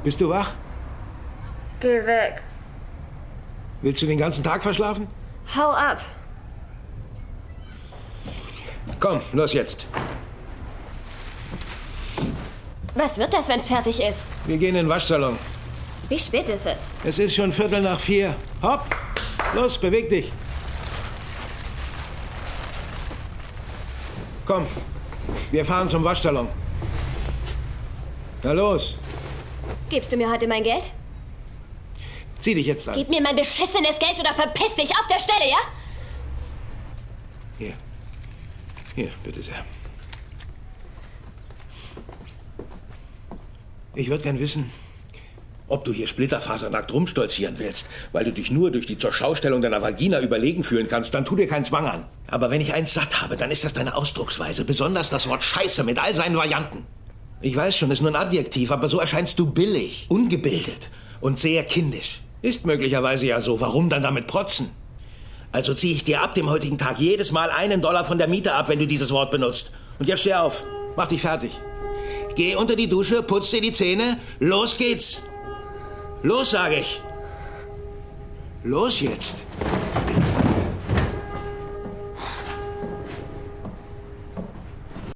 Bist du wach? Geh weg. Willst du den ganzen Tag verschlafen? Hau ab. Komm, los jetzt. Was wird das, wenn's fertig ist? Wir gehen in den Waschsalon. Wie spät ist es? Es ist schon 3:45. Hopp! Los, beweg dich. Komm, wir fahren zum Waschsalon. Na los. Gibst du mir heute mein Geld? Zieh dich jetzt an. Gib mir mein beschissenes Geld oder verpiss dich auf der Stelle, ja? Hier. Hier, bitte sehr. Ich würde gern wissen, ob du hier splitterfasernackt rumstolzieren willst, weil du dich nur durch die Zurschaustellung deiner Vagina überlegen fühlen kannst, dann tu dir keinen Zwang an. Aber wenn ich eins satt habe, dann ist das deine Ausdrucksweise, besonders das Wort Scheiße mit all seinen Varianten. Ich weiß schon, ist nur ein Adjektiv, aber so erscheinst du billig, ungebildet und sehr kindisch. Ist möglicherweise ja so, warum dann damit protzen? Also ziehe ich dir ab dem heutigen Tag jedes Mal $1 von der Miete ab, wenn du dieses Wort benutzt. Und jetzt steh auf, mach dich fertig. Geh unter die Dusche, putz dir die Zähne, los geht's. Los, sage ich. Los jetzt.